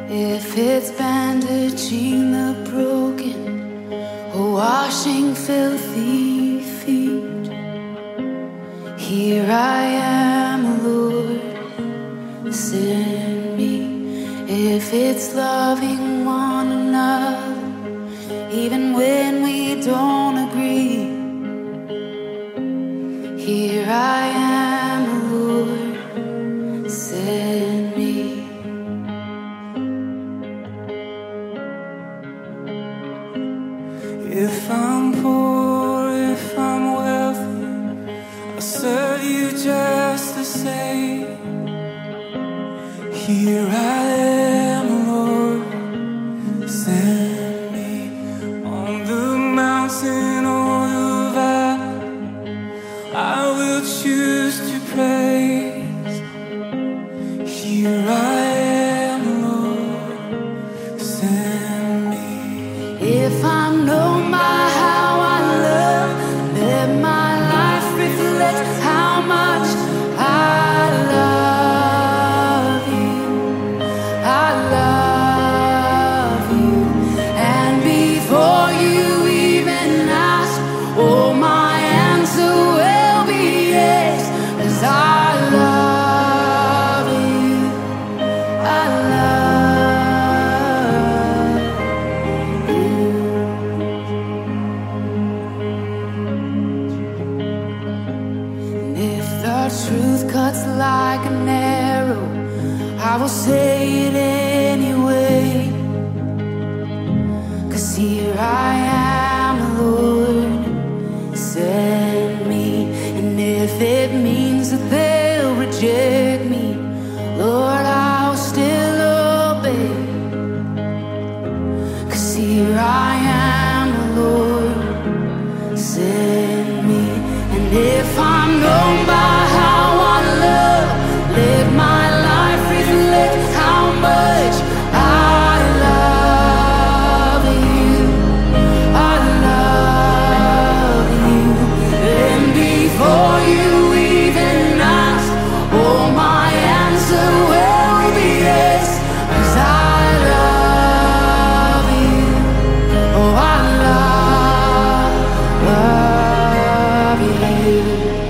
If it's bandaging the broken or washing filthy feet, here I am, Lord, send me. If it's loving one another, even when we don't agree, here I am, Lord, send me. If I'm poor, if I'm wealthy, I'll serve you just the same. Here I am, Lord, send me. On the mountain or the valley, I will choose to praise. Here I am, Lord, send me. If I'm known by how I love, let my life reflect how much I love you. I love you. And before you even ask, oh, my answer will be yes, 'cause I love you. I love you. And if the truth cuts like an arrow, I will say it anyway. 'Cause here I am, Lord, send me. And if it means that they'll reject me, Lord, I'll still obey. 'Cause here I am, Lord, send me. And if I'm known by how I love, let my life reflect how much I love you. I love you. And before you even ask, oh, my answer will be yes, 'cause I love you. Oh, I love you.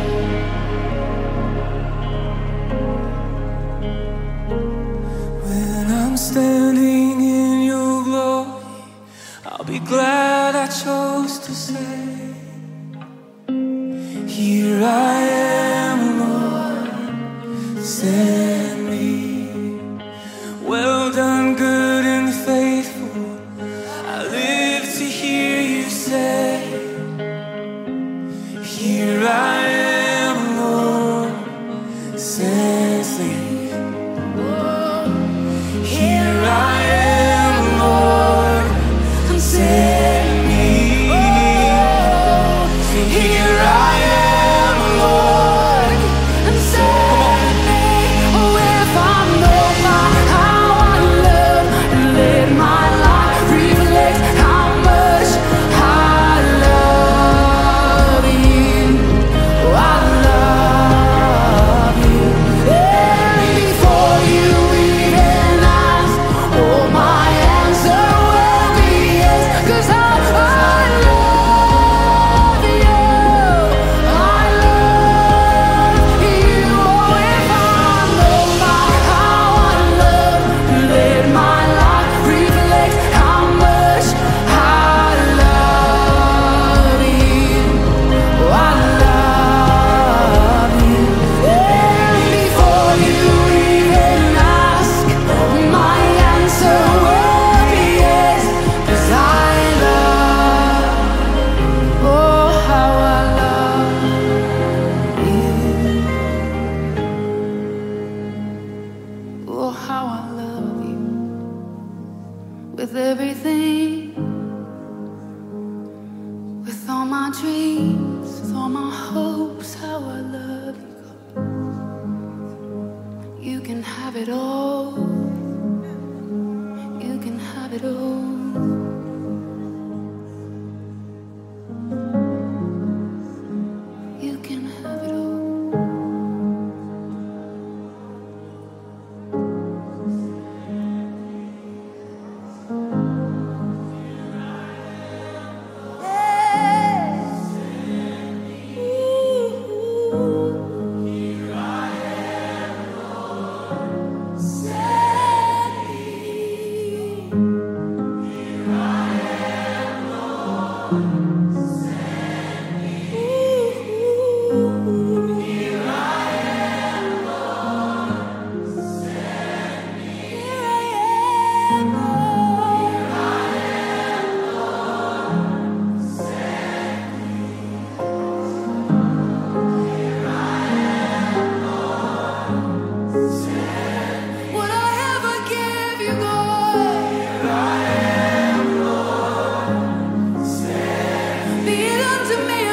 When I'm standing in your glory, I'll be glad I chose to say, here I am, Lord, send me. Well done, good and faithful, I live to hear you say, here I am, Lord, send me. Here I am, Lord, send me. Here I am, Lord, send me. Oh, if I'm known by how I love, let my life reflect how much I love you. Oh, I love you. And before you even ask, oh, my answer will be yes, 'cause I love you. I love you. Oh, if I'm known by how I love, let my life reflect how much I love you. Oh, I love you. And before you even ask, my answer will be yes, 'cause I love, oh, how I love you. Oh, how I love you. With everything, with all my dreams, with all my hopes, how I love you. You can have it all. You can have it all. You can have it all. it unto me.